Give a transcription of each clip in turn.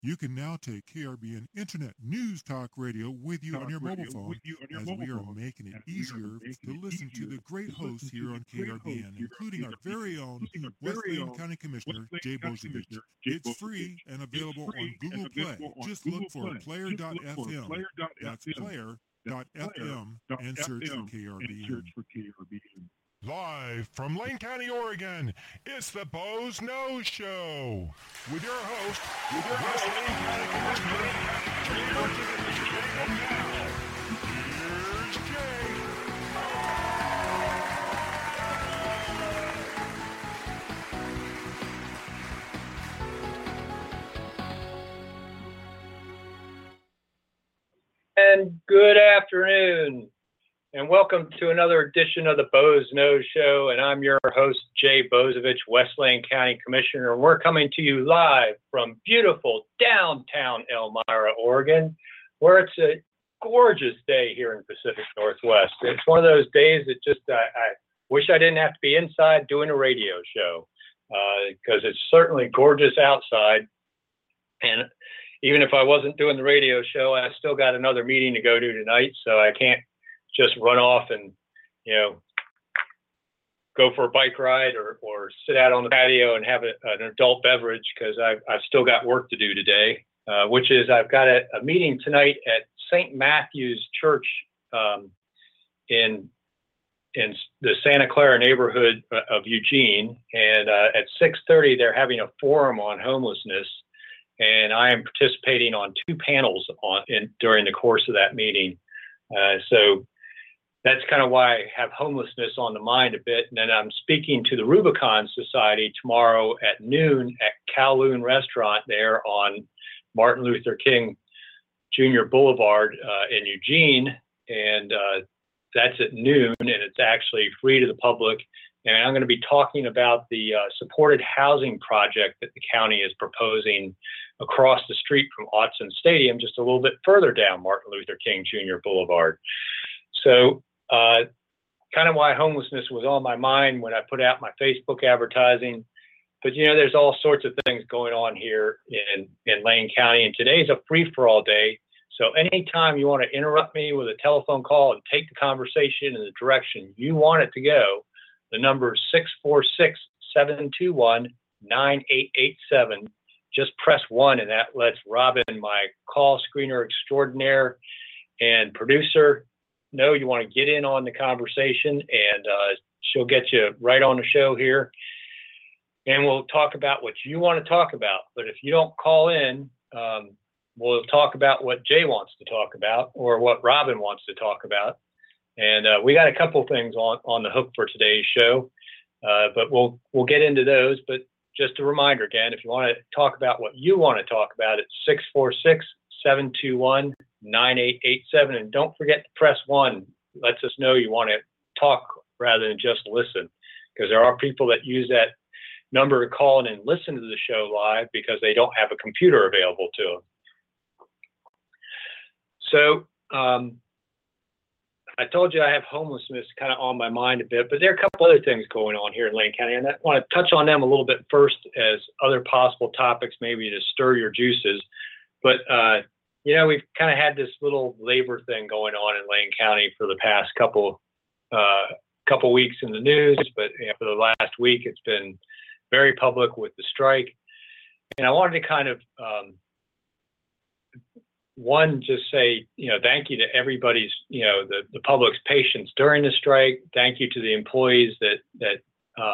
You can now take KRBN Internet News Talk Radio with you on your mobile phone as we are making it easier to listen to the great hosts here on KRBN, including our very own Wesleyan County Commissioner, Jay Bozevich. It's free and available on Google Play. Just look for player.fm. That's player.fm and search for KRBN. Live from Lane County, Oregon, it's the Boze Noze Show with your host, Wesleyan County Commissioner Jay Bozevich. Here's Jay. And good afternoon, and welcome to another edition of the Boze Noze Show. And I'm your host, Jay Bozevich, Wesleyan County Commissioner. We're coming to you live from beautiful downtown Elmira, Oregon, where it's a gorgeous day here in Pacific Northwest. It's one of those days that just I wish I didn't have to be inside doing a radio show, because it's certainly gorgeous outside. And even if I wasn't doing the radio show, I still got another meeting to go to tonight, so I can't just run off and, go for a bike ride or sit out on the patio and have an adult beverage, because I've still got work to do today, which is I've got a meeting tonight at St. Matthew's Church in the Santa Clara neighborhood of Eugene, and at 6:30 they're having a forum on homelessness. And I am participating on two panels during the course of that meeting. So that's kind of why I have homelessness on the mind a bit. And then I'm speaking to the Rubicon Society tomorrow at noon at Kowloon Restaurant there on Martin Luther King Jr. Boulevard in Eugene. And that's at noon, and it's actually free to the public. And I'm going to be talking about the supported housing project that the county is proposing across the street from Autzen Stadium, just a little bit further down Martin Luther King Jr. Boulevard. So kind of why homelessness was on my mind when I put out my Facebook advertising. But, there's all sorts of things going on here in Lane County, and today's a free-for-all day. So anytime you want to interrupt me with a telephone call and take the conversation in the direction you want it to go, the number is 646-721-9887. Just press 1, and that lets Robin, my call screener extraordinaire and producer, know you want to get in on the conversation, and she'll get you right on the show here. And we'll talk about what you want to talk about. But if you don't call in, we'll talk about what Jay wants to talk about or what Robin wants to talk about. And we got a couple things on the hook for today's show, but we'll get into those. But just a reminder again, if you want to talk about what you want to talk about, it's 646-721-9887. And don't forget to press 1. Lets us know you want to talk rather than just listen, because there are people that use that number to call in and listen to the show live because they don't have a computer available to them. So, I told you I have homelessness kind of on my mind a bit, but there are a couple other things going on here in Lane County, and I want to touch on them a little bit first as other possible topics, maybe to stir your juices. But, we've kind of had this little labor thing going on in Lane County for the past couple weeks in the news, but for the last week, it's been very public with the strike. And I wanted to kind of, just say, thank you to everybody's, the public's patience during the strike. Thank you to the employees that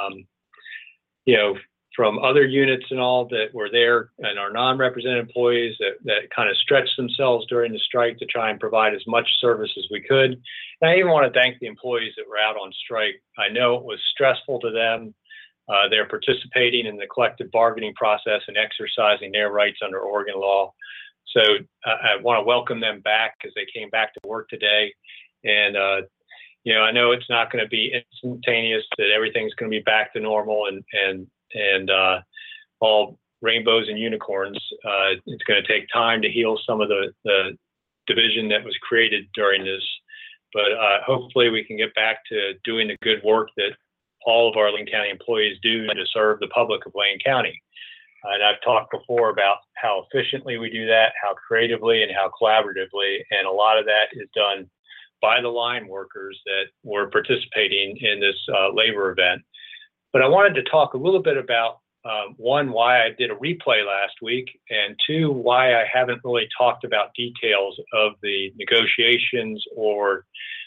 from other units and all that were there, and our non-represented employees that kind of stretched themselves during the strike to try and provide as much service as we could. And I even want to thank the employees that were out on strike. I know it was stressful to them. They're participating in the collective bargaining process and exercising their rights under Oregon law. So I want to welcome them back as they came back to work today. And, I know it's not going to be instantaneous, that everything's going to be back to normal and all rainbows and unicorns. It's going to take time to heal some of the division that was created during this. But hopefully we can get back to doing the good work that all of our Lane County employees do to serve the public of Lane County. And I've talked before about how efficiently we do that, how creatively and how collaboratively. And a lot of that is done by the line workers that were participating in this labor event. But I wanted to talk a little bit about, one, why I did a replay last week, and two, why I haven't really talked about details of the negotiations or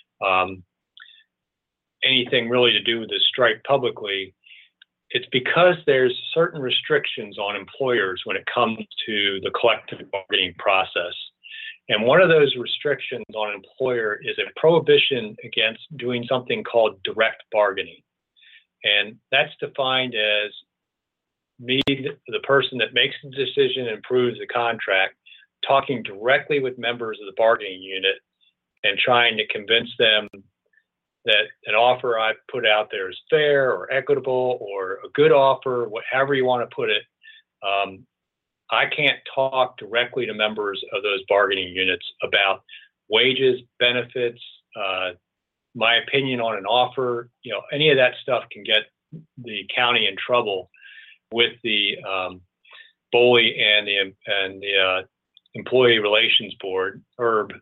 anything really to do with the strike publicly. It's because there's certain restrictions on employers when it comes to the collective bargaining process. And one of those restrictions on an employer is a prohibition against doing something called direct bargaining. And that's defined as me, the person that makes the decision and approves the contract, talking directly with members of the bargaining unit and trying to convince them that an offer I put out there is fair or equitable or a good offer, whatever you want to put it. I can't talk directly to members of those bargaining units about wages, benefits, my opinion on an offer. Any of that stuff can get the county in trouble with the BOLI and the Employee Relations Board, ERB,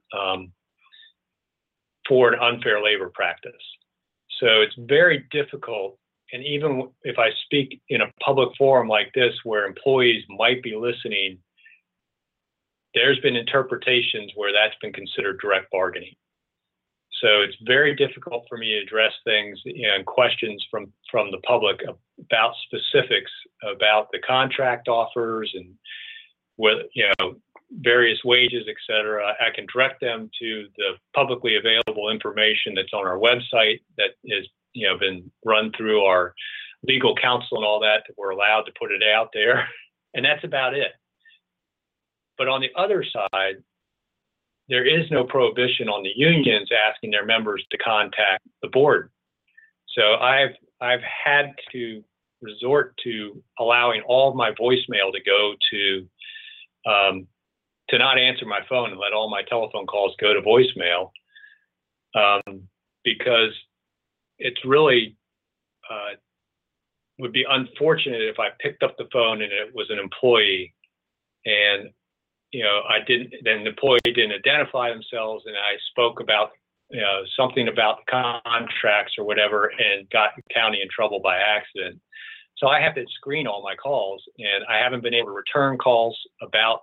for an unfair labor practice. So it's very difficult. And even if I speak in a public forum like this, where employees might be listening, there's been interpretations where that's been considered direct bargaining. So it's very difficult for me to address things and questions from the public about specifics about the contract offers and with various wages, et cetera. I can direct them to the publicly available information that's on our website that is been run through our legal counsel and all that we're allowed to put it out there, and that's about it. But on the other side, there is no prohibition on the unions asking their members to contact the board. So I've had to resort to allowing all of my voicemail to go to not answer my phone and let all my telephone calls go to voicemail, because it's really would be unfortunate if I picked up the phone and it was an employee and then the employee didn't identify themselves and I spoke about something about the contracts or whatever and got the county in trouble by accident. So I have to screen all my calls, and I haven't been able to return calls about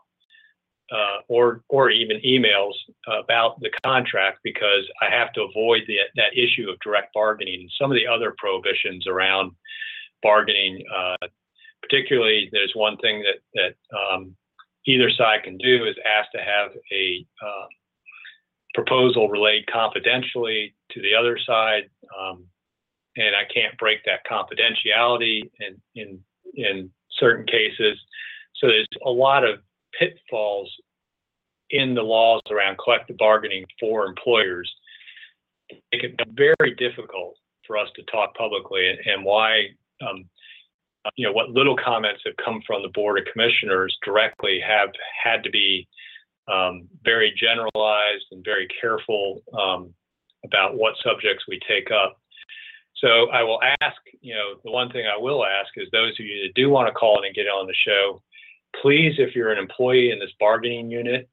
or even emails about the contract because I have to avoid that issue of direct bargaining and some of the other prohibitions around bargaining. Particularly, there's one thing that either side can do is ask to have a proposal relayed confidentially to the other side, and I can't break that confidentiality in certain cases. So there's a lot of pitfalls in the laws around collective bargaining for employers. It can be very difficult for us to talk publicly, and why what little comments have come from the Board of Commissioners directly have had to be very generalized and very careful about what subjects we take up. So I will ask, the one thing I will ask is those of you that do want to call in and get on the show, please, if you're an employee in this bargaining unit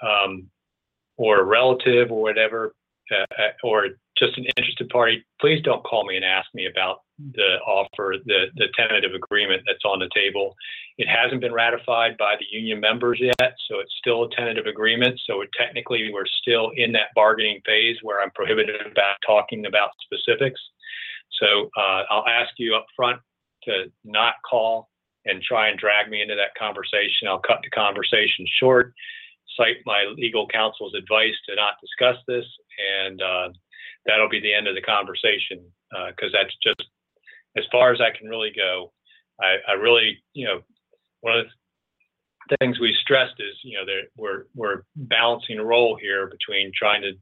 or a relative or whatever, or just an interested party, please don't call me and ask me about the offer, the tentative agreement that's on the table. It hasn't been ratified by the union members yet, so it's still a tentative agreement. So technically, we're still in that bargaining phase where I'm prohibited about talking about specifics. So I'll ask you up front to not call and try and drag me into that conversation. I'll cut the conversation short, cite my legal counsel's advice to not discuss this, and that'll be the end of the conversation, because that's just as far as I can really go. I really, one of the things we stressed is, that we're balancing a role here between trying to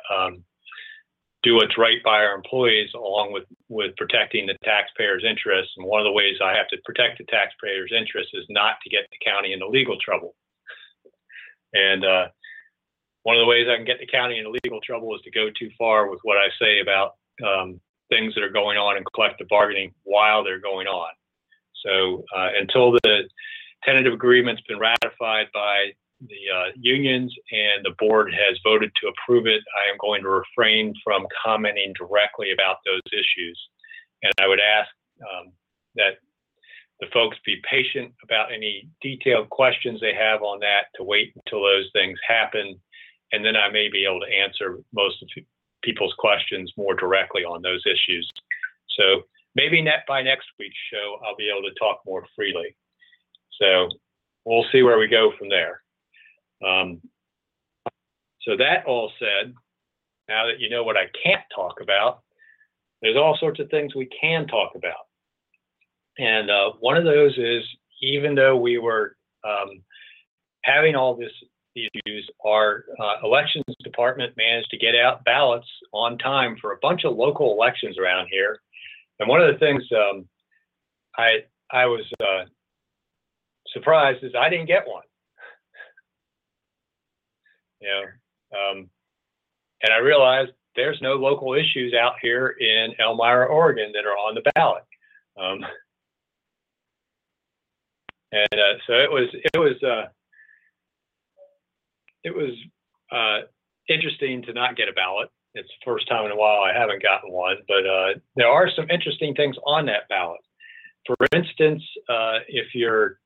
do what's right by our employees along with protecting the taxpayers' interests. And one of the ways I have to protect the taxpayers' interests is not to get the county into legal trouble. And one of the ways I can get the county into legal trouble is to go too far with what I say about things that are going on in collective bargaining while they're going on. So until the tentative agreement's been ratified by the unions, and the board has voted to approve it. I am going to refrain from commenting directly about those issues. And I would ask that the folks be patient about any detailed questions they have on that, to wait until those things happen. And then I may be able to answer most of people's questions more directly on those issues. So maybe by next week's show, I'll be able to talk more freely. So we'll see where we go from there. So that all said, now that you know what I can't talk about, there's all sorts of things we can talk about. And one of those is, even though we were having all these issues, our elections department managed to get out ballots on time for a bunch of local elections around here. And one of the things I was surprised is I didn't get one. And I realized there's no local issues out here in Elmira, Oregon that are on the ballot. So it was interesting to not get a ballot. It's the first time in a while I haven't gotten one, but there are some interesting things on that ballot. For instance, if you're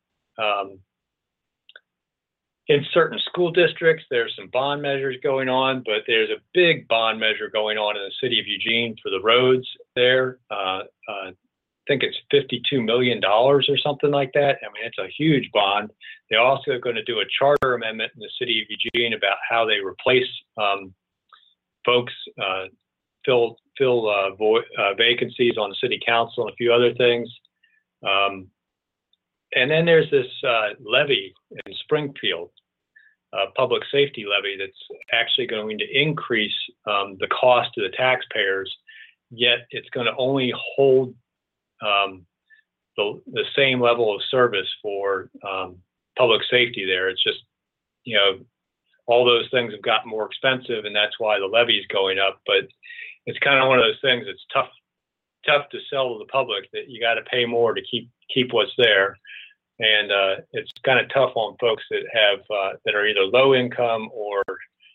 in certain school districts, there's some bond measures going on, but there's a big bond measure going on in the city of Eugene for the roads there. I think it's $52 million or something like that. I mean, it's a huge bond. They're also going to do a charter amendment in the city of Eugene about how they replace folks, fill vacancies on the city council and a few other things. And then there's this levy in Springfield, public safety levy, that's actually going to increase the cost to the taxpayers, yet it's going to only hold the same level of service for public safety there. It's just, all those things have gotten more expensive, and that's why the levy is going up. But it's kind of one of those things that's tough to sell to the public, that you got to pay more to keep what's there. And it's kind of tough on folks that have that are either low income or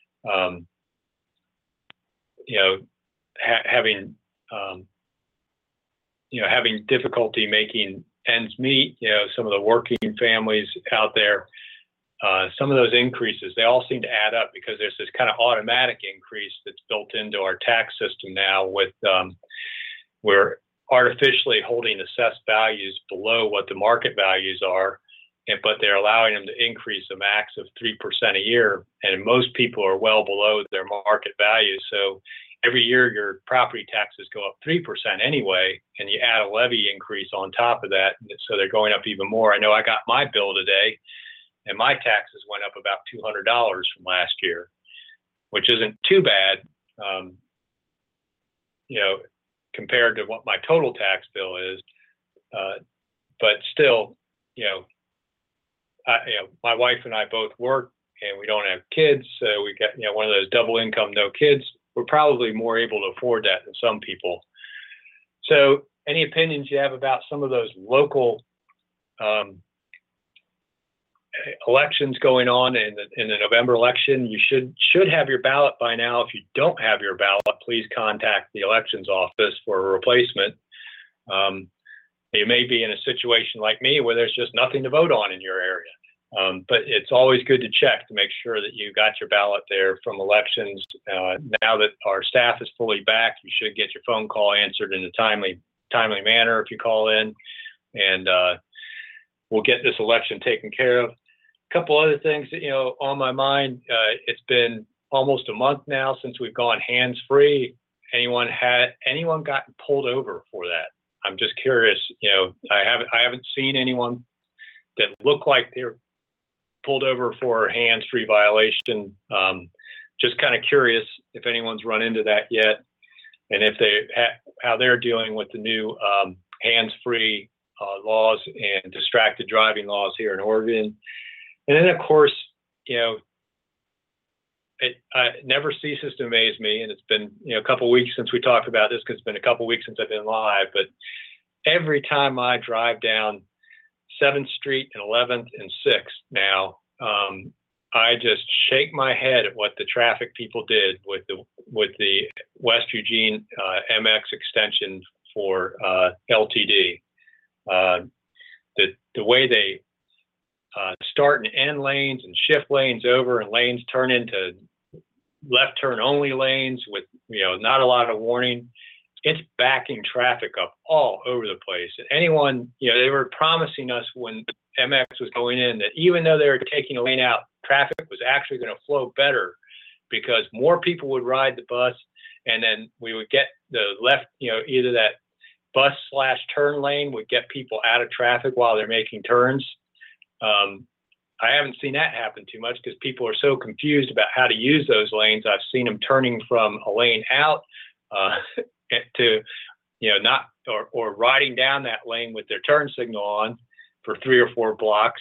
having difficulty making ends meet. Some of the working families out there, some of those increases, they all seem to add up, because there's this kind of automatic increase that's built into our tax system now, with we're artificially holding assessed values below what the market values are, but they're allowing them to increase a max of 3% a year. And most people are well below their market value. So every year your property taxes go up 3% anyway, and you add a levy increase on top of that, so they're going up even more. I know I got my bill today, and my taxes went up about $200 from last year, which isn't too bad, compared to what my total tax bill is. But still, my wife and I both work, and we don't have kids, so we got one of those double income, no kids. We're probably more able to afford that than some people. So any opinions you have about some of those local elections going on in the November election? You should have your ballot by now. If you don't have your ballot, please contact the elections office for a replacement. You may be in a situation like me where there's just nothing to vote on in your area. But it's always good to check to make sure that you got your ballot there from elections. Now that our staff is fully back, you should get your phone call answered in a timely manner if you call in, and we'll get this election taken care of. A couple other things that, on my mind. It's been almost a month now since we've gone hands-free. Anyone gotten pulled over for that? I'm just curious. I haven't seen anyone that looked like they're pulled over for a hands-free violation. Just kind of curious if anyone's run into that yet, and if how they're dealing with the new hands-free laws and distracted driving laws here in Oregon. And then, of course, it never ceases to amaze me, and it's been a couple weeks since we talked about this, because it's been a couple weeks since I've been live, but every time I drive down 7th Street and 11th and 6th now, I just shake my head at what the traffic people did with the West Eugene MX extension for LTD. The way they start and end lanes and shift lanes over, and lanes turn into left turn only lanes with not a lot of warning. It's backing traffic up all over the place. And anyone, they were promising us when MX was going in that even though they were taking a lane out, traffic was actually going to flow better because more people would ride the bus, and then we would get the left, either that bus/turn lane would get people out of traffic while they're making turns. I haven't seen that happen too much because people are so confused about how to use those lanes. I've seen them turning from a lane out to, not or riding down that lane with their turn signal on for 3 or 4 blocks.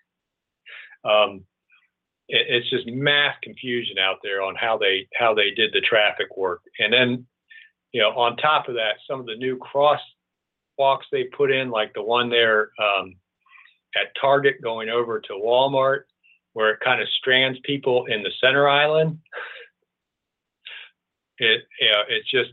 It's just mass confusion out there on how they did the traffic work. And then, on top of that, some of the new crosswalks they put in, like the one there at Target going over to Walmart, where it kind of strands people in the center island. It's just,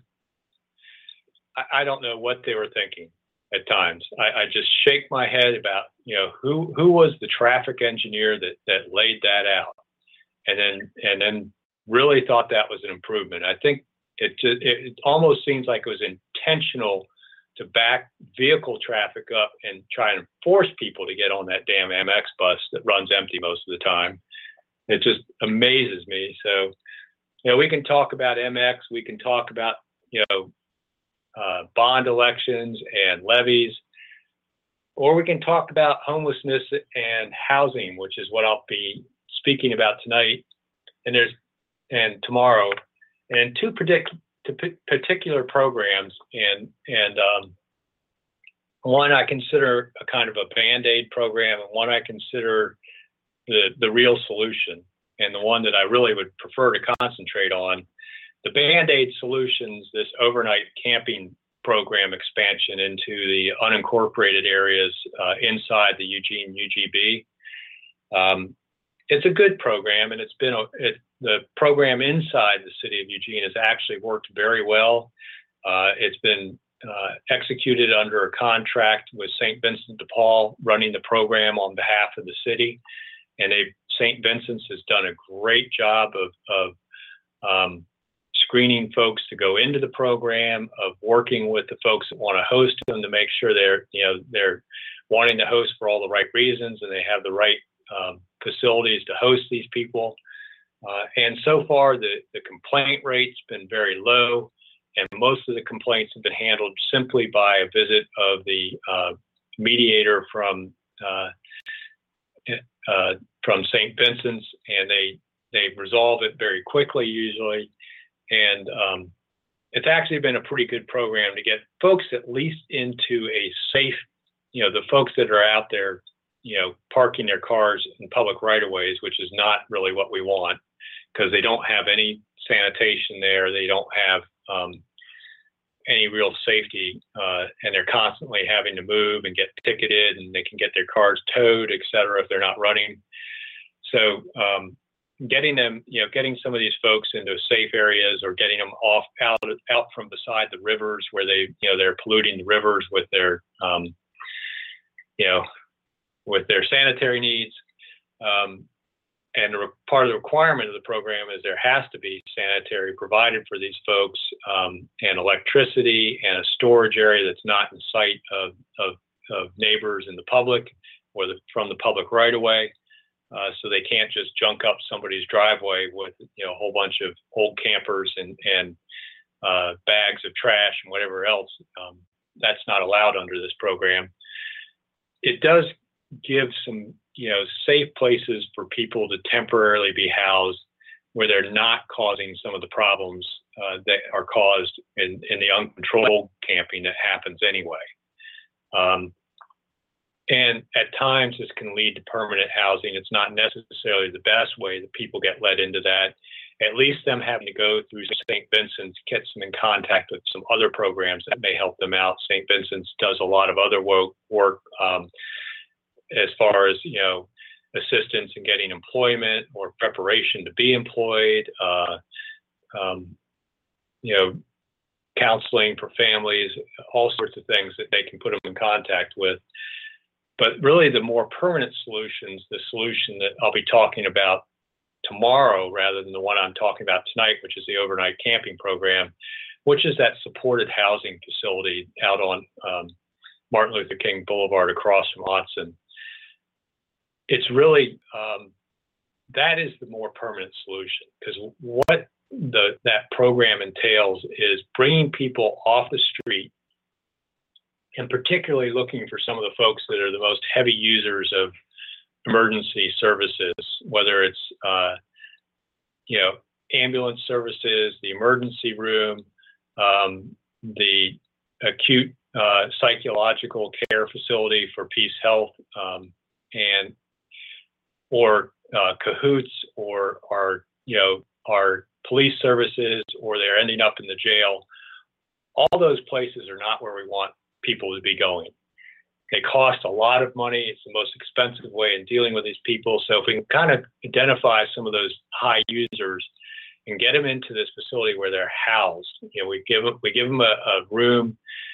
I don't know what they were thinking at times. I just shake my head about, who was the traffic engineer that laid that out, and then really thought that was an improvement. I think it almost seems like it was intentional to back vehicle traffic up and try and force people to get on that damn MX bus that runs empty most of the time. It just amazes me. So, we can talk about MX, we can talk about, bond elections and levies, or we can talk about homelessness and housing, which is what I'll be speaking about tonight and tomorrow, and 2 particular programs, and one I consider a kind of a Band-Aid program, and one I consider the real solution, and the one that I really would prefer to concentrate on. The Band-Aid solutions, this overnight camping program expansion into the unincorporated areas inside the Eugene UGB. It's a good program, and the program inside the city of Eugene has actually worked very well. It's been executed under a contract with St. Vincent de Paul, running the program on behalf of the city, and St. Vincent's has done a great job of screening folks to go into the program, of working with the folks that want to host them to make sure they're wanting to host for all the right reasons and they have the right facilities to host these people. And so far, the complaint rate's been very low, and most of the complaints have been handled simply by a visit of the mediator from St. Vincent's, and they resolve it very quickly usually. And it's actually been a pretty good program to get folks at least into a safe, the folks that are out there, parking their cars in public right-of-ways, which is not really what we want, because they don't have any sanitation there. They don't have any real safety, and they're constantly having to move and get ticketed, and they can get their cars towed, et cetera, if they're not running. So getting them, getting some of these folks into safe areas, or getting them out from beside the rivers where they're polluting the rivers with their, with their sanitary needs. And part of the requirement of the program is there has to be sanitary provided for these folks, and electricity, and a storage area that's not in sight of neighbors in the public or from the public right of way. So they can't just junk up somebody's driveway with a whole bunch of old campers and bags of trash and whatever else. That's not allowed under this program. It does give some safe places for people to temporarily be housed, where they're not causing some of the problems that are caused in the uncontrolled camping that happens anyway. And at times this can lead to permanent housing. It's not necessarily the best way that people get led into that. At least them having to go through St. Vincent's gets them in contact with some other programs that may help them out. St. Vincent's does a lot of other work. as far as, assistance in getting employment or preparation to be employed, counseling for families, all sorts of things that they can put them in contact with. But really the more permanent solutions, the solution that I'll be talking about tomorrow rather than the one I'm talking about tonight, which is the overnight camping program, which is that supported housing facility out on Martin Luther King Boulevard across from Autzen. It's really, that is the more permanent solution, because what that program entails is bringing people off the street, and particularly looking for some of the folks that are the most heavy users of emergency services, whether it's, ambulance services, the emergency room, the acute psychological care facility for Peace Health, or CAHOOTS, or our police services, or they're ending up in the jail. All those places are not where we want people to be going. They cost a lot of money. It's the most expensive way in dealing with these people. So if we can kind of identify some of those high users and get them into this facility where they're housed, we give them a room,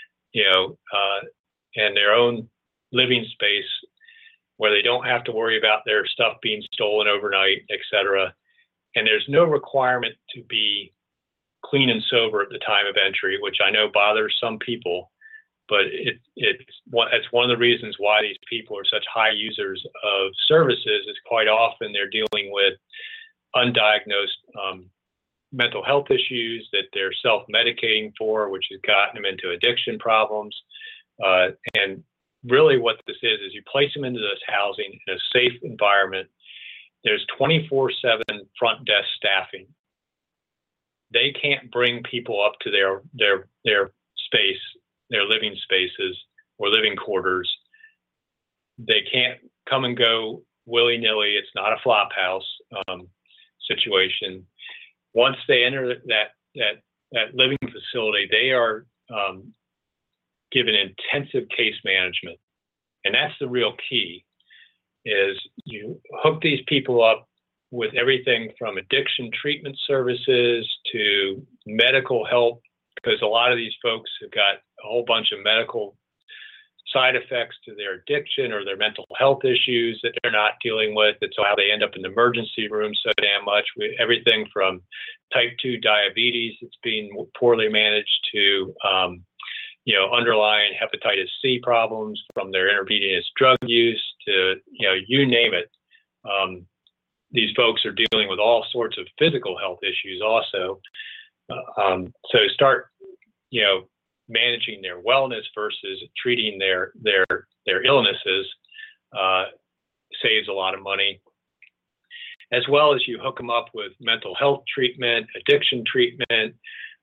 and their own living space where they don't have to worry about their stuff being stolen overnight, et cetera. And there's no requirement to be clean and sober at the time of entry, which I know bothers some people, but it's one of the reasons why these people are such high users of services is quite often they're dealing with undiagnosed mental health issues that they're self-medicating for, which has gotten them into addiction problems. And really what this is you place them into this housing in a safe environment. There's 24/7 front desk staffing. They can't bring people up to their space, their living spaces or living quarters. They can't come and go willy-nilly. It's not a flop house situation. Once they enter that living facility, they are given intensive case management. And that's the real key, is you hook these people up with everything from addiction treatment services to medical help, because a lot of these folks have got a whole bunch of medical side effects to their addiction or their mental health issues that they're not dealing with. That's how they end up in the emergency room so damn much. Everything from type 2 diabetes that's being poorly managed to underlying hepatitis C problems from their intravenous drug use to, you name it. These folks are dealing with all sorts of physical health issues also. So start, managing their wellness versus treating their illnesses saves a lot of money. As well as you hook them up with mental health treatment, addiction treatment,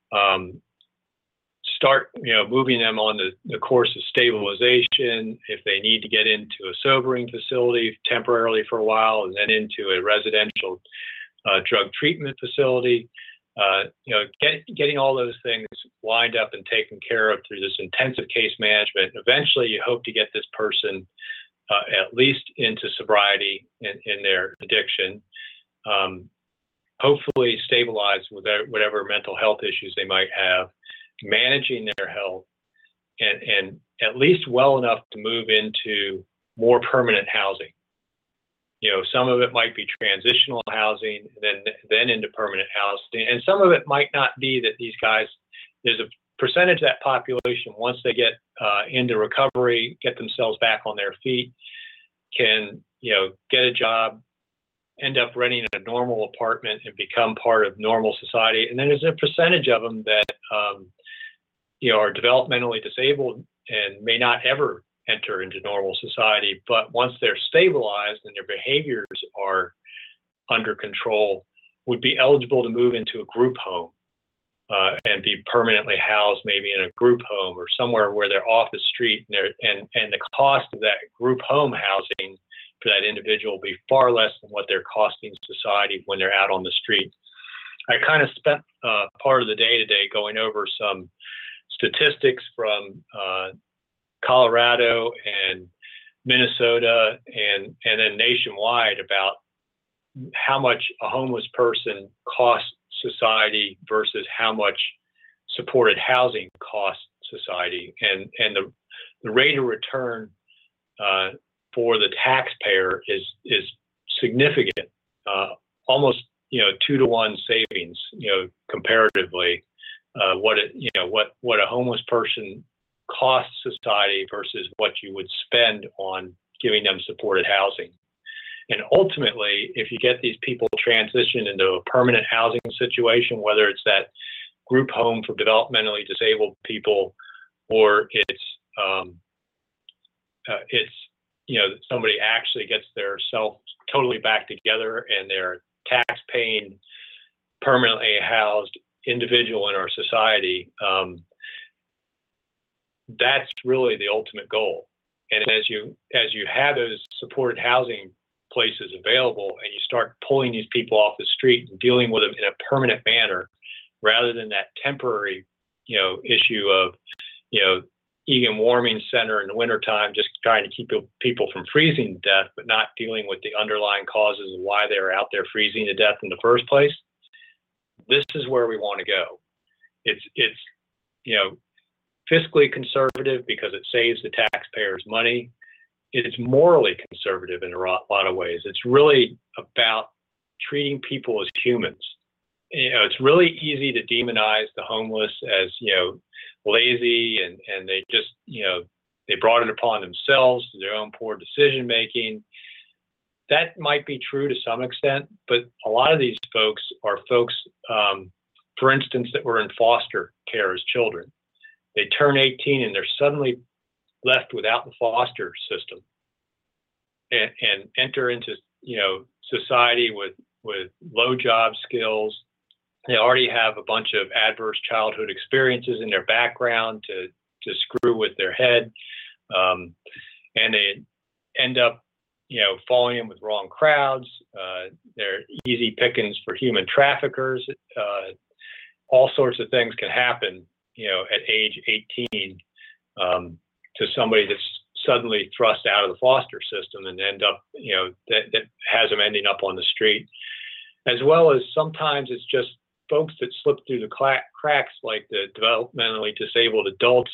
start, moving them on the course of stabilization if they need to get into a sobering facility temporarily for a while, and then into a residential drug treatment facility. Getting all those things lined up and taken care of through this intensive case management. Eventually, you hope to get this person at least into sobriety in their addiction, hopefully stabilized with whatever mental health issues they might have, managing their health, and at least well enough to move into more permanent housing. Some of it might be transitional housing, then into permanent housing, and some of it might not be that these guys. There's a percentage of that population, once they get into recovery, get themselves back on their feet, can get a job, end up renting a normal apartment, and become part of normal society. And then there's a percentage of them that are developmentally disabled and may not ever enter into normal society, but once they're stabilized and their behaviors are under control, would be eligible to move into a group home and be permanently housed, maybe in a group home or somewhere where they're off the street, and the cost of that group home housing for that individual will be far less than what they're costing society when they're out on the street. I kind of spent part of the day today going over some statistics from Colorado and Minnesota and then nationwide about how much a homeless person costs society versus how much supported housing costs society, and the rate of return for the taxpayer is significant, almost 2-to-1 savings, comparatively, what a homeless person costs society versus what you would spend on giving them supported housing. And ultimately, if you get these people transitioned into a permanent housing situation, whether it's that group home for developmentally disabled people, or it's somebody actually gets their self totally back together and they're tax-paying, permanently housed individual in our society, that's really the ultimate goal. And as you have those supported housing places available and you start pulling these people off the street and dealing with them in a permanent manner, rather than that temporary, issue of, Egan Warming Center in the wintertime, just trying to keep people from freezing to death, but not dealing with the underlying causes of why they're out there freezing to death in the first place. This is where we want to go. It's fiscally conservative because it saves the taxpayers money. It's morally conservative in a lot of ways. It's really about treating people as humans. It's really easy to demonize the homeless as, lazy and they just, they brought it upon themselves, their own poor decision making. That might be true to some extent, but a lot of these folks are folks, for instance, that were in foster care as children. They turn 18 and they're suddenly left without the foster system and enter into, society with low job skills. They already have a bunch of adverse childhood experiences in their background to screw with their head. And they end up, falling in with wrong crowds. They're easy pickings for human traffickers. All sorts of things can happen, at age 18 to somebody that's suddenly thrust out of the foster system and end up, that has them ending up on the street. As well as sometimes it's just folks that slip through the cracks, like the developmentally disabled adults,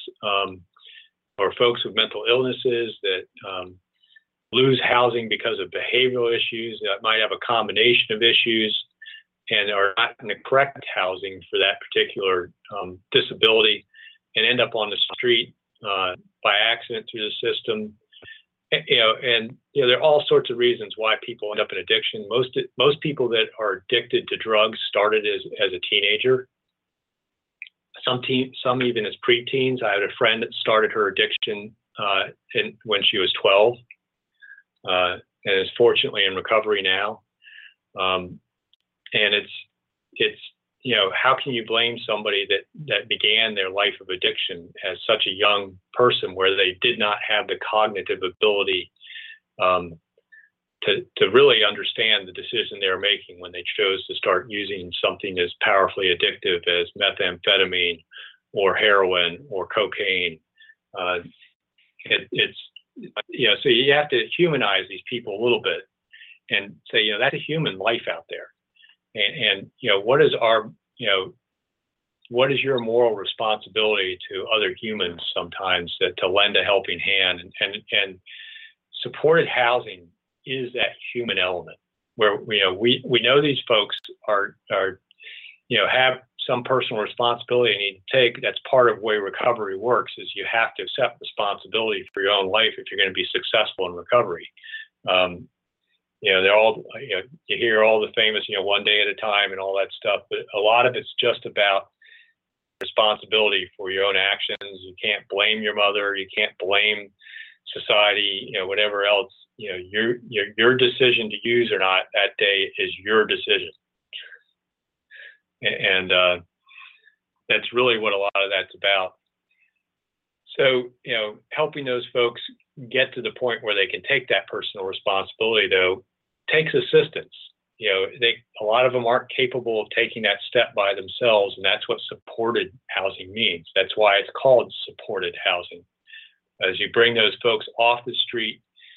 or folks with mental illnesses that lose housing because of behavioral issues that might have a combination of issues and are not in the correct housing for that particular disability and end up on the street by accident through the system. There are all sorts of reasons why people end up in addiction. Most people that are addicted to drugs started as a teenager. Some even as preteens. I had a friend that started her addiction when she was 12, and is fortunately in recovery now. And it's how can you blame somebody that began their life of addiction as such a young person, where they did not have the cognitive ability to really understand the decision they were making when they chose to start using something as powerfully addictive as methamphetamine or heroin or cocaine. So you have to humanize these people a little bit and say, that's a human life out there. And what is what is your moral responsibility to other humans sometimes to lend a helping hand, and supported housing is that human element where we know these folks are have some personal responsibility they need to take. That's part of the way recovery works, is you have to accept responsibility for your own life if you're going to be successful in recovery. They're all, you hear all the famous, one day at a time and all that stuff, but a lot of it's just about responsibility for your own actions. You can't blame your mother. You can't blame society, whatever else. Your decision to use or not that day is your decision. And that's really what a lot of that's about. So, helping those folks get to the point where they can take that personal responsibility, though, takes assistance. A lot of them aren't capable of taking that step by themselves, and that's what supported housing means. That's why it's called supported housing. As you bring those folks off the street,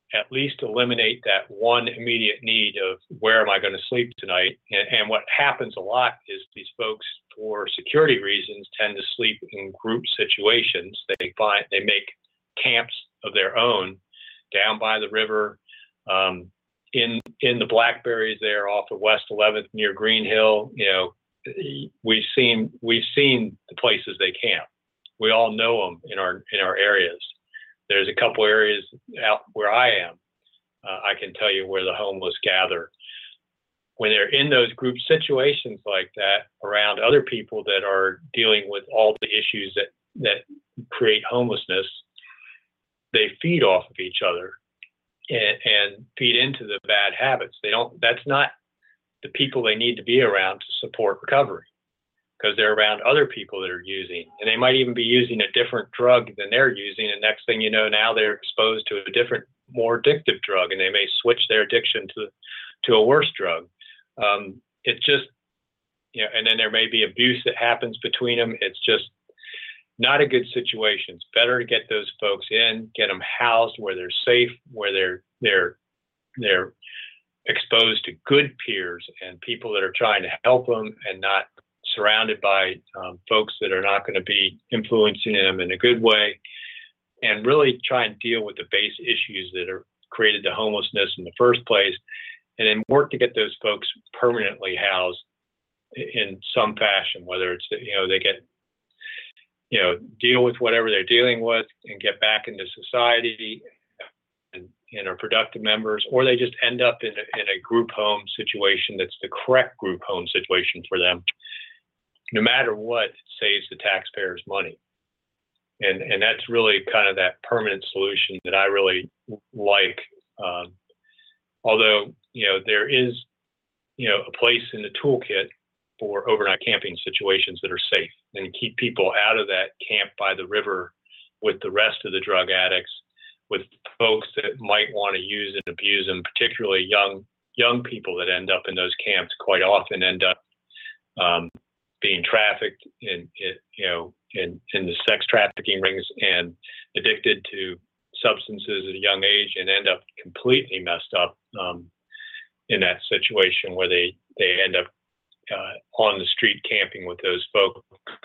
at least eliminate that one immediate need of where am I going to sleep tonight? And what happens a lot is these folks, for security reasons, tend to sleep in group situations. They make camps of their own down by the river, in the Blackberries there off of West 11th near Green Hill. We've seen the places they camp. We all know them in our areas. There's a couple areas out where I am. I can tell you where the homeless gather. When they're in those group situations like that around other people that are dealing with all the issues that create homelessness, they feed off of each other and feed into the bad habits. That's not the people they need to be around to support recovery, because they're around other people that are using, and they might even be using a different drug than they're using. And next thing you know, now they're exposed to a different, more addictive drug, and they may switch their addiction to a worse drug. It's just, and then there may be abuse that happens between them. It's just not a good situation. It's better to get those folks in, get them housed where they're safe, where they're exposed to good peers and people that are trying to help them, and not surrounded by folks that are not going to be influencing them in a good way, and really try and deal with the base issues that are created the homelessness in the first place, and then work to get those folks permanently housed in some fashion, whether it's, they get, deal with whatever they're dealing with and get back into society and are productive members, or they just end up in a group home situation that's the correct group home situation for them. No matter what, it saves the taxpayers money. And that's really kind of that permanent solution that I really like. Although, there is, a place in the toolkit for overnight camping situations that are safe, and keep people out of that camp by the river with the rest of the drug addicts, with folks that might want to use and abuse them, particularly young people that end up in those camps quite often end up being trafficked in the sex trafficking rings and addicted to substances at a young age, and end up completely messed up in that situation where they end up on the street camping with those folks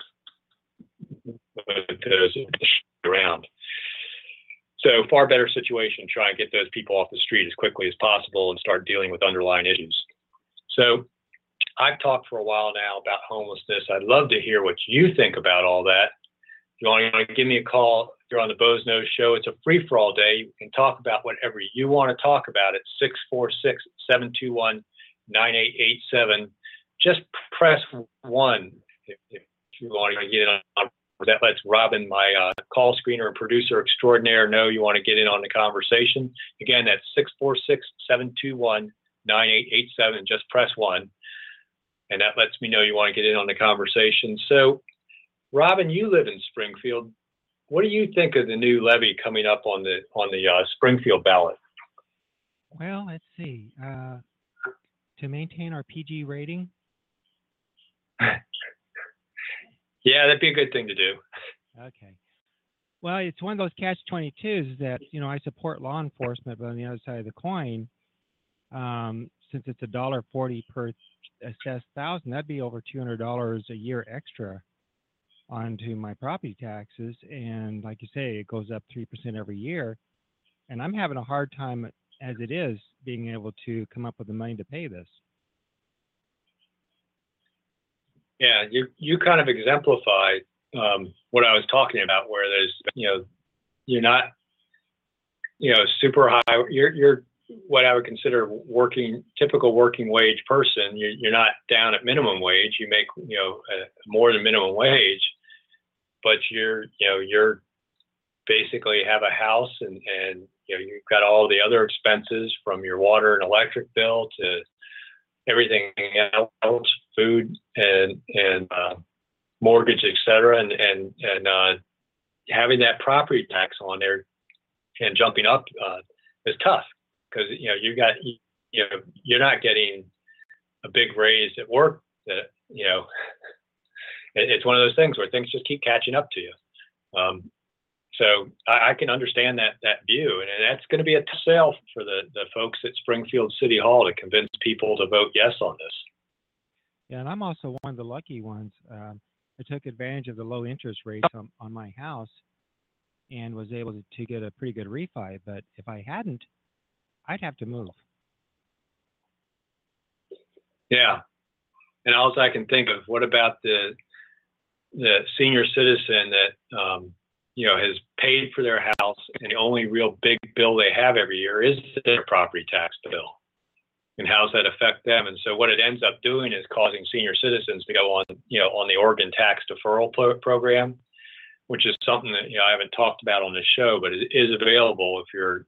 around. So far better situation, try and get those people off the street as quickly as possible and start dealing with underlying issues. So I've talked for a while now about homelessness. I'd love to hear what you think about all that. If you want to give me a call, if you're on the Boze Noze Show, it's a free-for-all day. You can talk about whatever you want to talk about at 646-721-9887. Just press 1 if you want to get in on that. Lets Robin, my call screener and producer extraordinaire, know you want to get in on the conversation. Again, that's 646-721-9887. Just press 1. And that lets me know you want to get in on the conversation. So, Robin, you live in Springfield. What do you think of the new levy coming up on the Springfield ballot? Well, let's see. To maintain our PG rating. Yeah, that'd be a good thing to do. Okay. Well, it's one of those catch-22s that, I support law enforcement, but on the other side of the coin, since it's $1.40 per assessed thousand, that'd be over $200 a year extra onto my property taxes. And like you say, it goes up 3% every year. And I'm having a hard time as it is being able to come up with the money to pay this. Yeah, you kind of exemplify what I was talking about, where there's, you're not, super high. You're what I would consider typical working wage person. You're not down at minimum wage. You make, more than minimum wage, but you're basically have a house and you've got all the other expenses from your water and electric bill to everything else, food and mortgage, et cetera. And having that property tax on there and jumping up is tough, because, you're not getting a big raise at work that, it's one of those things where things just keep catching up to you. So I can understand that view, and that's going to be a tough sell for the folks at Springfield City Hall to convince people to vote yes on this. Yeah, and I'm also one of the lucky ones. I took advantage of the low interest rates on my house and was able to get a pretty good refi. But if I hadn't, I'd have to move. Yeah, and all I can think of, what about the senior citizen that has paid for their house, and the only real big bill they have every year is their property tax bill? And how does that affect them? And so what it ends up doing is causing senior citizens to go on the Oregon tax deferral program, which is something that I haven't talked about on this show, but it is available if you're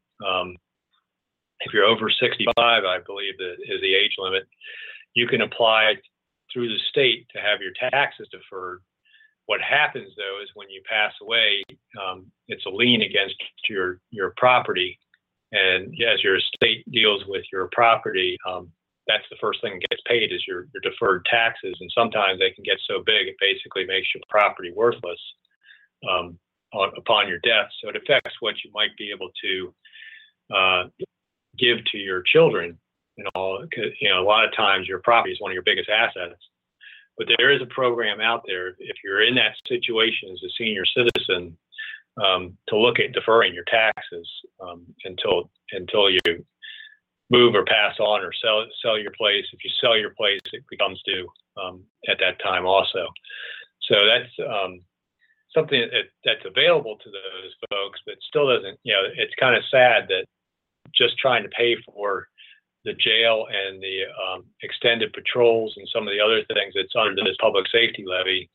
over 65, I believe that is the age limit. You can apply through the state to have your taxes deferred. What happens though is when you pass away, it's a lien against your property, and as your estate deals with your property, that's the first thing that gets paid is your deferred taxes. And sometimes they can get so big it basically makes your property worthless upon your death. So it affects what you might be able to give to your children. A lot of times your property is one of your biggest assets. But there is a program out there if you're in that situation as a senior citizen to look at deferring your taxes until you move or pass on or sell your place. If you sell your place, it becomes due at that time also. So that's something that's available to those folks, but still doesn't. It's kind of sad that just trying to pay for the jail and the extended patrols and some of the other things that's under this public safety levy,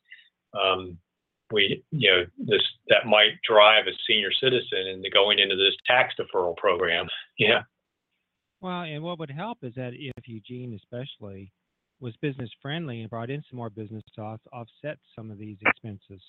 that might drive a senior citizen into going into this tax deferral program. Yeah. Well, and what would help is that if Eugene especially was business friendly and brought in some more business to offset some of these expenses.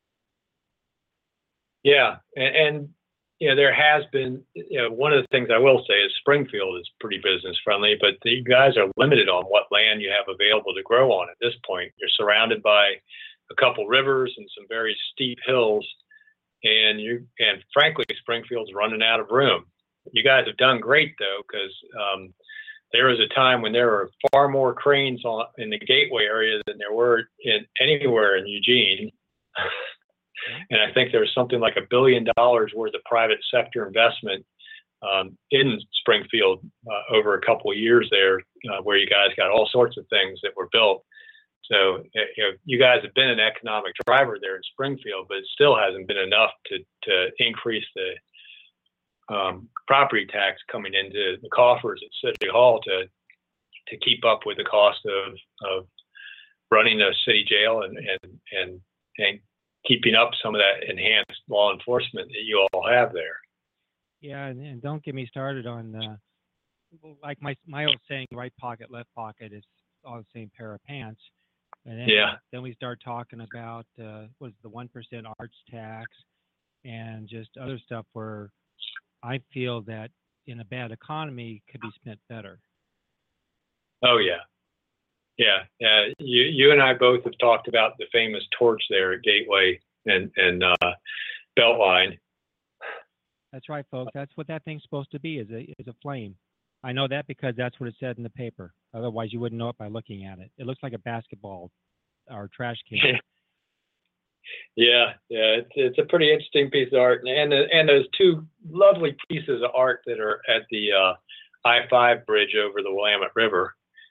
Yeah, and there has been, one of the things I will say is Springfield is pretty business friendly, but you guys are limited on what land you have available to grow on at this point. You're surrounded by a couple rivers and some very steep hills, and frankly, Springfield's running out of room. You guys have done great though, because there was a time when there were far more cranes in the Gateway area than there were anywhere in Eugene. And I think there was something like $1 billion worth of private sector investment in Springfield over a couple of years there, where you guys got all sorts of things that were built. So you guys have been an economic driver there in Springfield, but it still hasn't been enough to increase the property tax coming into the coffers at City Hall to keep up with the cost of running a city jail and keeping up some of that enhanced law enforcement that you all have there. Yeah, and don't get me started on like my old saying, right pocket, left pocket is all the same pair of pants. And then we start talking about what's the 1% arts tax and just other stuff where I feel that in a bad economy could be spent better. Oh yeah. Yeah. You and I both have talked about the famous torch there at Gateway and Beltline. That's right, folks. That's what that thing's supposed to be, is a flame. I know that because that's what it said in the paper. Otherwise, you wouldn't know it by looking at it. It looks like a basketball or trash can. Yeah. It's a pretty interesting piece of art, and those two lovely pieces of art that are at the I-5 bridge over the Willamette River.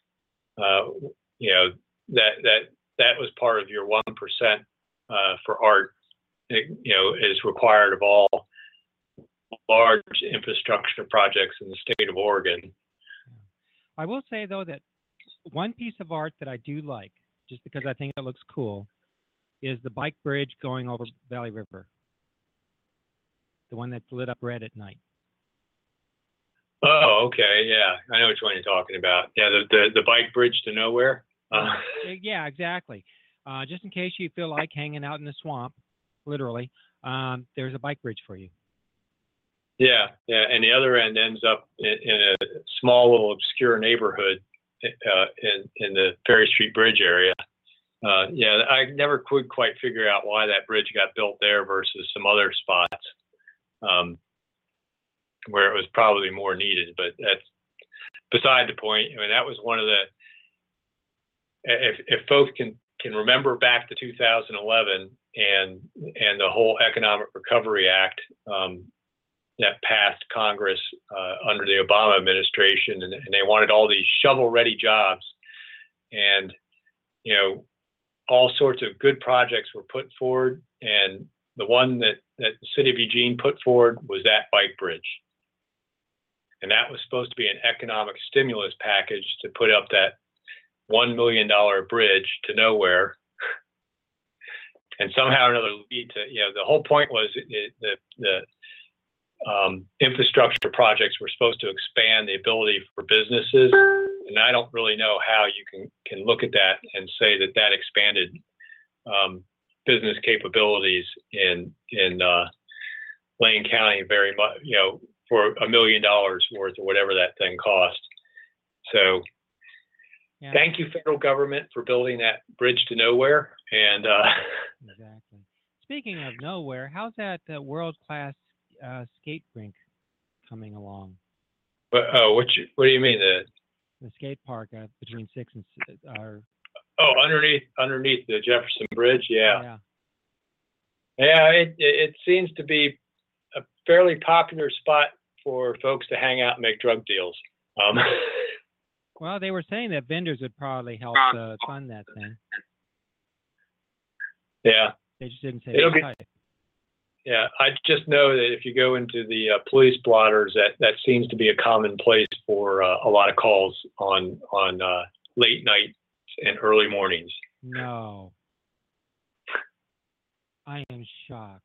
That was part of your 1% for art. Is required of all large infrastructure projects in the state of Oregon. I will say though that one piece of art that I do like, just because I think it looks cool, is the bike bridge going over Valley River. The one that's lit up red at night. Oh, okay. Yeah, I know which one you're talking about. Yeah, the bike bridge to nowhere. Yeah, exactly. Just in case you feel like hanging out in the swamp, literally, there's a bike bridge for you. Yeah, and the other end ends up in a small little obscure neighborhood in the Ferry Street Bridge area. Yeah, I never could quite figure out why that bridge got built there versus some other spots where it was probably more needed. But that's beside the point. I mean, that was one of the, if folks can remember back to 2011 and the whole Economic Recovery Act that passed Congress under the Obama administration, and they wanted all these shovel-ready jobs, and all sorts of good projects were put forward, and the one that the city of Eugene put forward was that bike bridge. And that was supposed to be an economic stimulus package to put up that $1 million bridge to nowhere. And somehow or another lead to, the whole point was the infrastructure projects were supposed to expand the ability for businesses. And I don't really know how you can look at that and say that expanded business capabilities in Lane County very much, for $1 million worth or whatever that thing cost. So Thank you, federal government, for building that bridge to nowhere. And exactly. Speaking of nowhere, how's that world-class skate rink coming along? What do you mean? The skate park between 6 and underneath the Jefferson Bridge. Yeah. It seems to be a fairly popular spot for folks to hang out and make drug deals. Well, they were saying that vendors would probably help fund that thing. Yeah. They just didn't say type. Yeah, I just know that if you go into the police blotters, that seems to be a common place for a lot of calls on late nights and early mornings. No. I am shocked.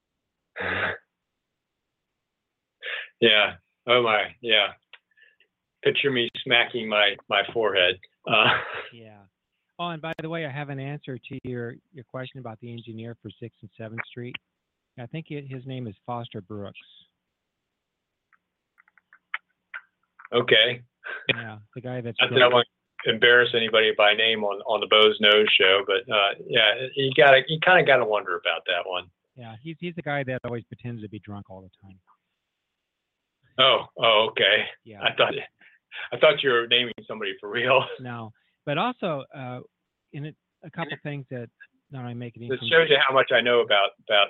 Yeah. Oh my. Yeah. Picture me smacking my forehead. Yeah. Oh, and by the way, I have an answer to your question about the engineer for 6th and 7th Street. I think his name is Foster Brooks. Okay. Yeah, the guy that's. Not that I want to embarrass anybody by name on the Bo's Nose show, but you kind of got to wonder about that one. Yeah, he's the guy that always pretends to be drunk all the time. Oh, okay. Yeah. I thought you were naming somebody for real. No, but also in a couple things that I make it. It shows you how much I know about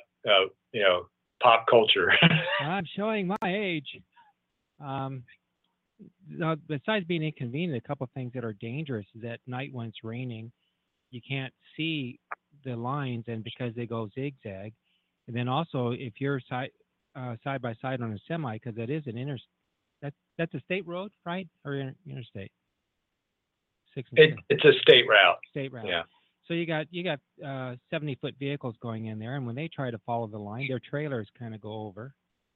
pop culture. I'm showing my age. Besides being inconvenient, a couple of things that are dangerous is at night when it's raining, you can't see the lines, and because they go zigzag. And then also, if you're side by side on a semi, because that is an that's a state road, right, or interstate? 6 and 6. It's a state route. State route. Yeah. So you got 70-foot vehicles going in there, and when they try to follow the line, their trailers kind of go over.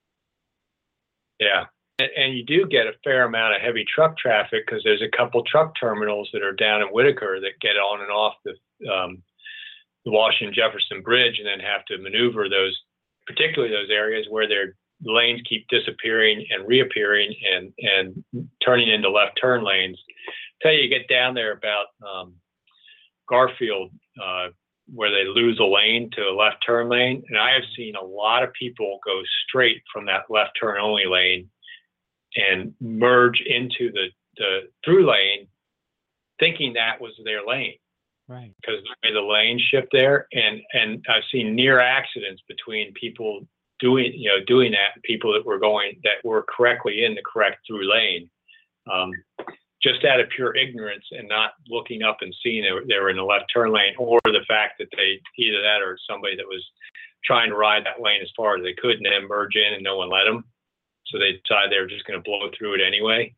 Yeah, and you do get a fair amount of heavy truck traffic because there's a couple truck terminals that are down in Whitaker that get on and off the Washington Jefferson Bridge, and then have to maneuver particularly those areas where their lanes keep disappearing and reappearing and turning into left turn lanes. Until you get down there about Garfield, where they lose a lane to a left turn lane. And I have seen a lot of people go straight from that left turn only lane and merge into the through lane, thinking that was their lane. Right. Because the lane shift there. And I've seen near accidents between people doing that, and people that were correctly in the correct through lane. Just out of pure ignorance and not looking up and seeing they were in the left turn lane, or the fact that they either that or somebody that was trying to ride that lane as far as they could and then merge in and no one let them. So they decided they were just going to blow through it anyway.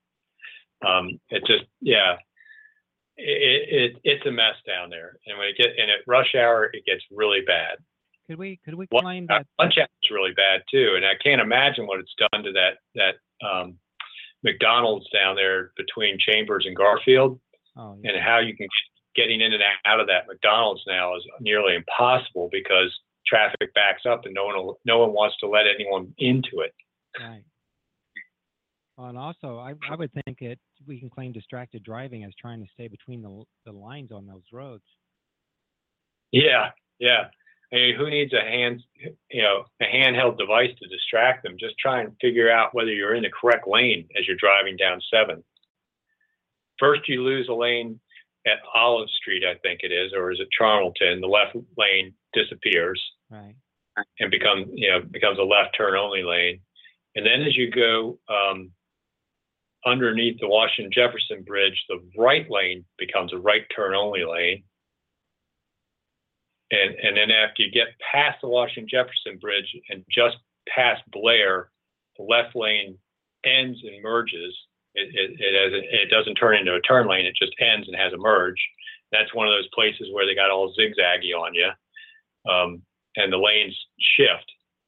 It's a mess down there. And at rush hour, it gets really bad. Could we claim that lunch hour is really bad too? And I can't imagine what it's done to that McDonald's down there between Chambers and Garfield. Oh, yeah. And how you can getting in and out of that McDonald's now is nearly impossible because traffic backs up and no one wants to let anyone into it. Right. Well, and also, I would think we can claim distracted driving as trying to stay between the lines on those roads. Yeah, yeah. I mean, who needs a handheld device to distract them? Just try and figure out whether you're in the correct lane as you're driving down 7. First, you lose a lane at Olive Street, I think it is, or is it Charlton? The left lane disappears, Right. and becomes a left turn only lane. And then as you go underneath the Washington Jefferson Bridge, the right lane becomes a right turn only lane. And then after you get past the Washington Jefferson Bridge and just past Blair, the left lane ends and merges. It doesn't turn into a turn lane. It just ends and has a merge. That's one of those places where they got all zigzaggy on you, and the lanes shift.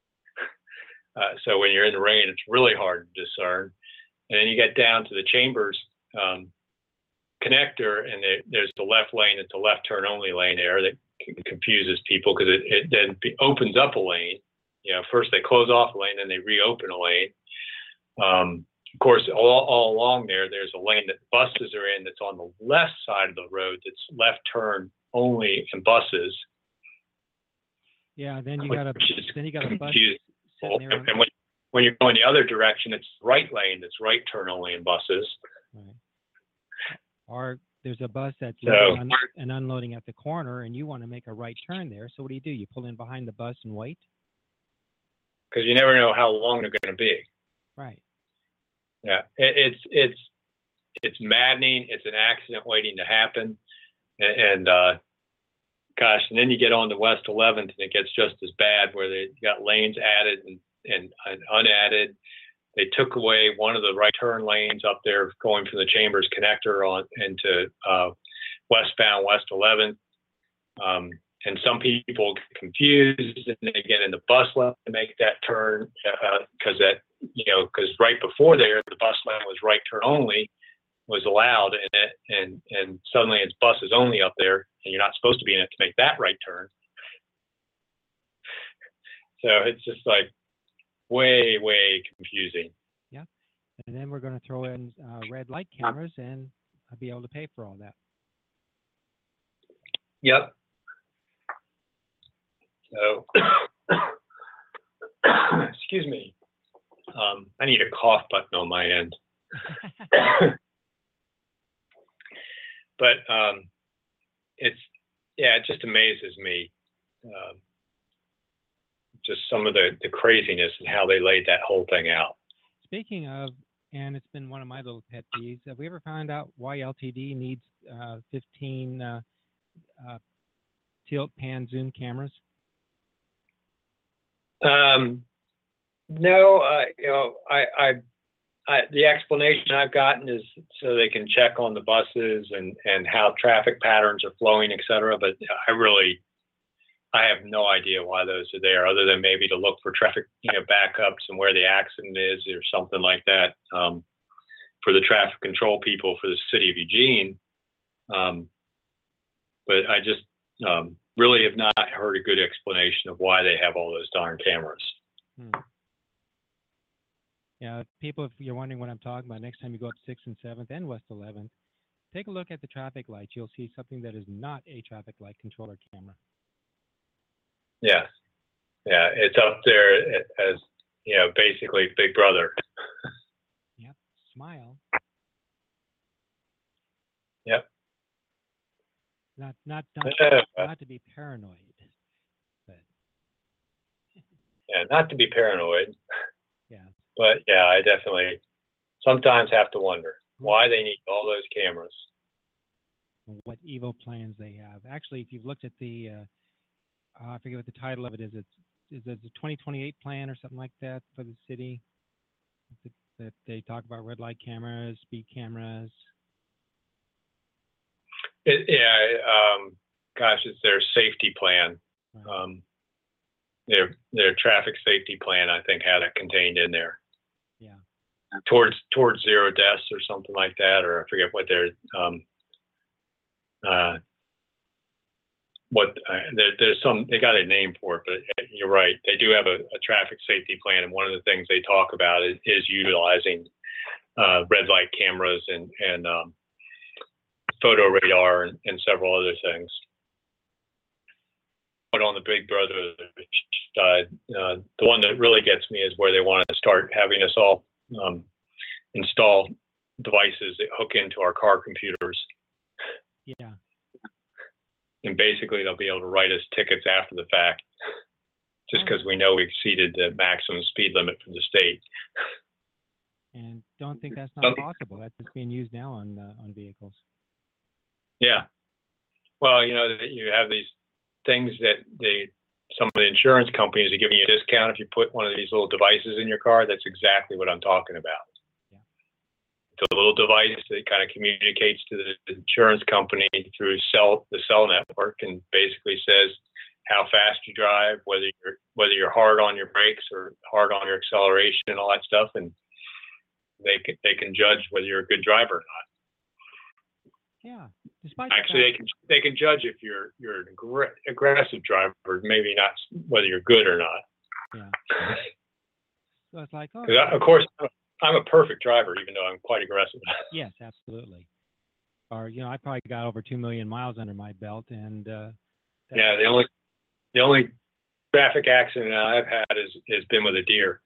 So when you're in the rain, it's really hard to discern. And then you get down to the Chambers connector, and there's the left lane. It's a left turn only lane there that confuses people because it then opens up a lane. First they close off a lane, then they reopen a lane. Of course, all along there's a lane that buses are in that's on the left side of the road that's left turn only and buses. Yeah, then you got a bus sitting there. And when you're going the other direction, it's right lane that's right turn only and buses. Right. Or there's a bus that's loading and unloading at the corner, and you want to make a right turn there. So what do? You pull in behind the bus and wait? Because you never know how long they're going to be. Right. Yeah, it's maddening. It's an accident waiting to happen, and gosh, and then you get on to West 11th, and it gets just as bad, where they got lanes added and unadded. They took away one of the right turn lanes up there going from the Chambers connector on into westbound West 11th. And some people get confused and they get in the bus lane to make that turn because right before there, the bus lane was right turn only was allowed, and suddenly it's buses only up there, and you're not supposed to be in it to make that right turn. So it's just like way confusing. Yeah, and then we're going to throw in red light cameras, and I'll be able to pay for all that. Yep. So, excuse me. I need a cough button on my end. But it just amazes me. Just some of the craziness and how they laid that whole thing out. Speaking of, and it's been one of my little pet peeves, have we ever found out why LTD needs 15 tilt, pan, zoom cameras? No, the explanation I've gotten is so they can check on the buses and how traffic patterns are flowing, et cetera. But I have no idea why those are there, other than maybe to look for traffic, backups and where the accident is or something like that, for the traffic control people for the city of Eugene. But I just really have not heard a good explanation of why they have all those darn cameras. Yeah, people, if you're wondering what I'm talking about, next time you go up 6th and 7th and West 11th, take a look at the traffic lights. You'll see something that is not a traffic light controller camera. Yeah, it's up there as basically Big Brother. Yep, smile. Yep. Not to be paranoid, but not to be paranoid. Yeah. But yeah, I definitely sometimes have to wonder why they need all those cameras. What evil plans they have. Actually, if you've looked at the, I forget what the title of it is. It's a 2028 plan or something like that for the city. That they talk about red light cameras, speed cameras. Gosh, it's their safety plan. Right. Their traffic safety plan, I think, had it contained in there. Yeah. Towards 0 deaths or something like that, or I forget what their there's some, they got a name for it, but you're right, they do have a traffic safety plan, and one of the things they talk about is utilizing red light cameras and photo radar and several other things. on the big brother side. The one that really gets me is where they want to start having us all install devices that hook into our car computers. Yeah. And basically, they'll be able to write us tickets after the fact, just because we know we exceeded the maximum speed limit from the state. And don't think that's not possible. That's just being used now on vehicles. Yeah. Well, you know, you have these things that some of the insurance companies are giving you a discount if you put one of these little devices in your car. That's exactly what I'm talking about. Yeah. It's a little device that kind of communicates to the insurance company through the cell network, and basically says how fast you drive, whether you're hard on your brakes or hard on your acceleration and all that stuff, and they can judge whether you're a good driver or not. Yeah. Actually, they can judge if you're an aggressive driver, maybe not whether you're good or not. Yeah. So it's like, of course, I'm a perfect driver, even though I'm quite aggressive. Yes, absolutely. Or I probably got over 2 million miles under my belt, and yeah, the only traffic accident I've had has been with a deer,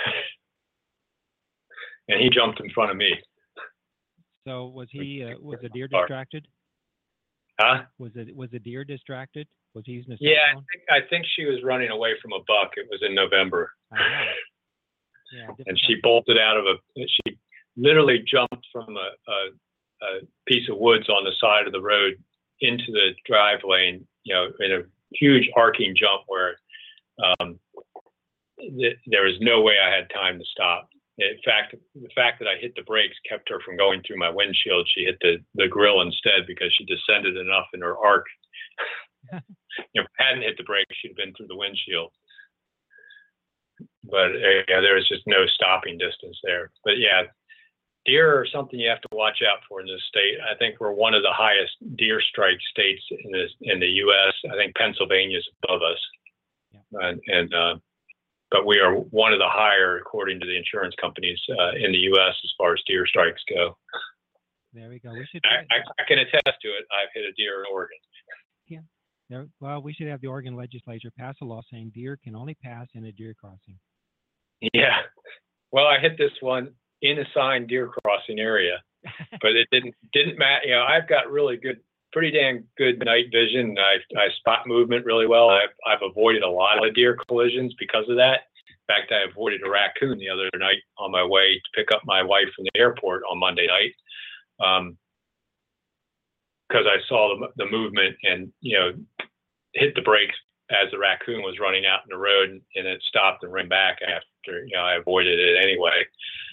and he jumped in front of me. So was the deer distracted? Huh? Was the deer distracted? Was he using a cell phone? I think she was running away from a buck. It was in November. Yeah, and she bolted out of she literally jumped from a piece of woods on the side of the road into the drive lane, in a huge arcing jump where there was no way I had time to stop. In fact, the fact that I hit the brakes kept her from going through my windshield. She hit the grill instead because she descended enough in her arc. If I hadn't hit the brakes, she'd have been through the windshield. But there was just no stopping distance there. But yeah, deer are something you have to watch out for in this state. I think we're one of the highest deer strike states in the U.S. I think Pennsylvania is above us. Yeah. But we are one of the higher, according to the insurance companies, in the U.S. as far as deer strikes go. There we go. I can attest to it. I've hit a deer in Oregon. Yeah. Well, we should have the Oregon legislature pass a law saying deer can only pass in a deer crossing. Yeah. Well, I hit this one in a signed deer crossing area, but it didn't matter. I've got pretty damn good night vision. I spot movement really well. I've avoided a lot of deer collisions because of that. In fact, I avoided a raccoon the other night on my way to pick up my wife from the airport on Monday night, because I saw the movement and hit the brakes as the raccoon was running out in the road, and it stopped and ran back after I avoided it anyway.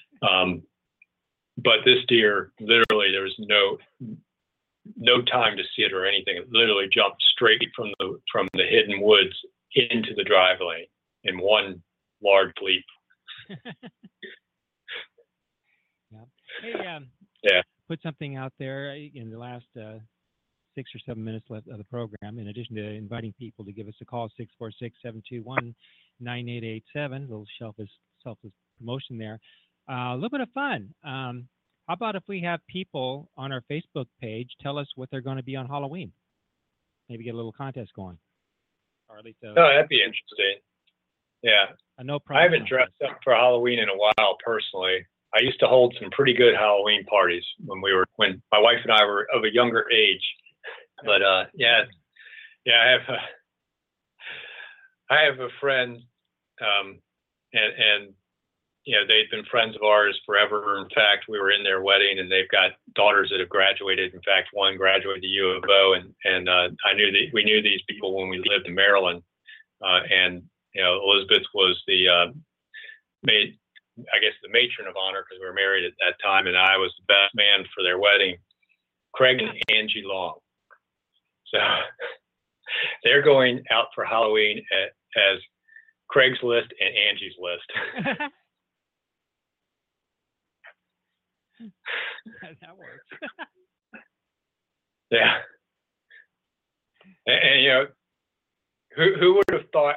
But this deer, literally, there was no time to see it or anything. It literally jumped straight from the hidden woods into the drive lane in one large leap. Yeah. Hey, yeah. Put something out there in the last 6 or 7 minutes left of the program. In addition to inviting people to give us a call, 646-721-9887. Little selfless promotion there. A little bit of fun. How about if we have people on our Facebook page tell us what they're going to be on Halloween? Maybe get a little contest going. Or at least that'd be interesting. Yeah. I haven't dressed up for Halloween in a while personally. I used to hold some pretty good Halloween parties when my wife and I were of a younger age. But I have a friend, and they've been friends of ours forever. In fact, we were in their wedding, and they've got daughters that have graduated. In fact, one graduated the U of O, and we knew these people when we lived in Maryland. And Elizabeth was the matron of honor because we were married at that time, and I was the best man for their wedding. Craig and Angie Long. So they're going out for Halloween as Craig's List and Angie's List. That works. Yeah. And who would have thought,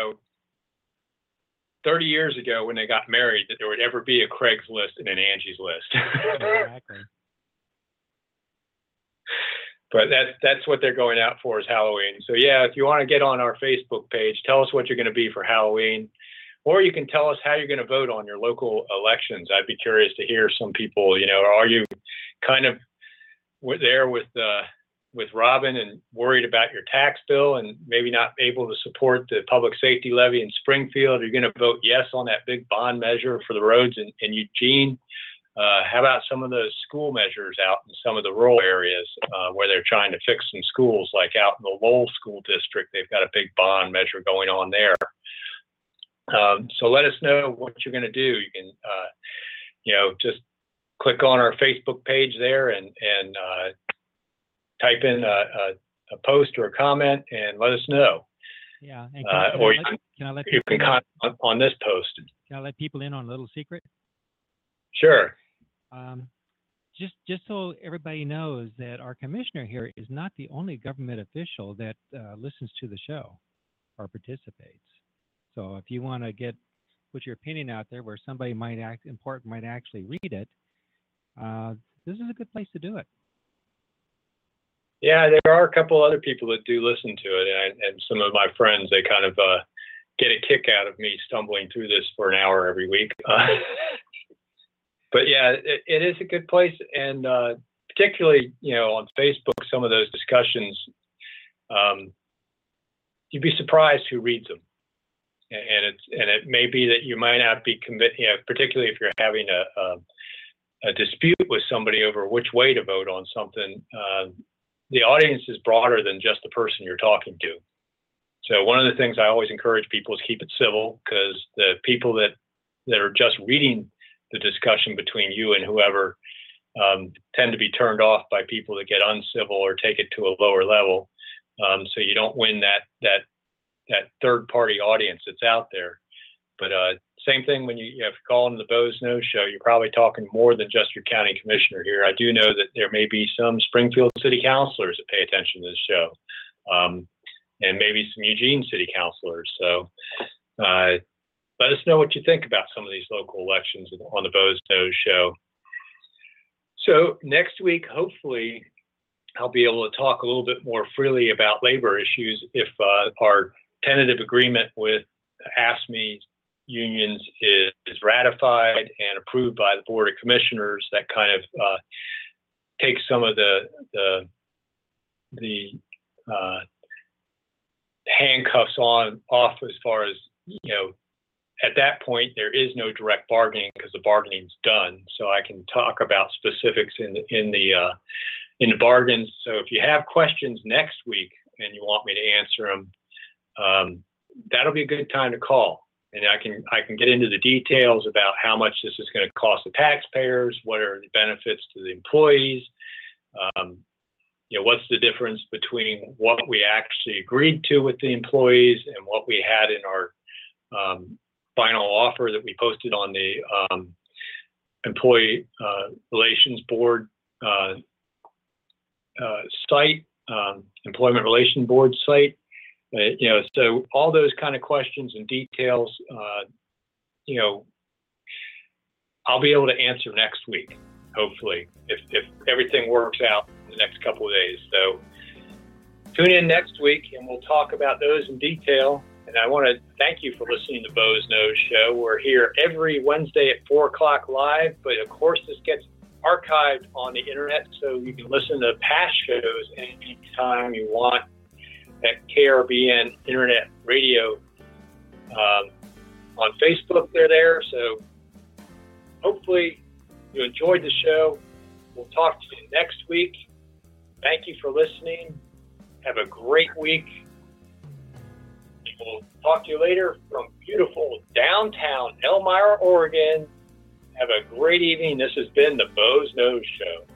30 years ago when they got married that there would ever be a Craig's List and an Angie's List. Exactly. But that's what they're going out for, is Halloween. So yeah, if you want to get on our Facebook page, tell us what you're going to be for Halloween, or you can tell us how you're going to vote on your local elections. I'd be curious to hear some people. Are you kind of there with Robin and worried about your tax bill and maybe not able to support the public safety levy in Springfield? Are you going to vote yes on that big bond measure for the roads in Eugene? How about some of those school measures out in some of the rural areas where they're trying to fix some schools, like out in the Lowell School District? They've got a big bond measure going on there. So let us know what you're going to do. You can, just click on our Facebook page there and type in a post or a comment and let us know. Yeah. And you can comment on this post. Can I let people in on a little secret? Sure. Just so everybody knows that our commissioner here is not the only government official that listens to the show or participates. So if you want to put your opinion out there where somebody might actually read it, this is a good place to do it. Yeah, there are a couple other people that do listen to it, and some of my friends, they kind of get a kick out of me stumbling through this for an hour every week. But yeah, it is a good place, and particularly, on Facebook, some of those discussions, you'd be surprised who reads them, and it may be that you might not be particularly if you're having a dispute with somebody over which way to vote on something. The audience is broader than just the person you're talking to. So one of the things I always encourage people is keep it civil, because the people that are just reading the discussion between you and whoever tend to be turned off by people that get uncivil or take it to a lower level. So you don't win that third party audience that's out there. But same thing when you call into the Boze Noze Show, you're probably talking more than just your county commissioner here. I do know that there may be some Springfield city councilors that pay attention to this show, and maybe some Eugene city councilors. So let us know what you think about some of these local elections on the Boze Noze Show. So next week, hopefully, I'll be able to talk a little bit more freely about labor issues if our tentative agreement with AFSCME unions is ratified and approved by the Board of Commissioners. That kind of takes some of the handcuffs off as far as, at that point, there is no direct bargaining because the bargaining's done. So I can talk about specifics in the bargains. So if you have questions next week and you want me to answer them, that'll be a good time to call. And I can get into the details about how much this is going to cost the taxpayers, what are the benefits to the employees, what's the difference between what we actually agreed to with the employees and what we had in our final offer that we posted on the Employee Relations Board site, Employment Relations Board site. So all those kind of questions and details, I'll be able to answer next week, hopefully, if everything works out in the next couple of days. So tune in next week and we'll talk about those in detail. And I want to thank you for listening to Boze Noze Show. We're here every Wednesday at 4 o'clock live, but of course this gets archived on the internet, so you can listen to past shows anytime you want at KRBN Internet Radio. On Facebook, they're there. So hopefully you enjoyed the show. We'll talk to you next week. Thank you for listening. Have a great week. We'll talk to you later from beautiful downtown Elmira, Oregon. Have a great evening. This has been the Boze Noze Show.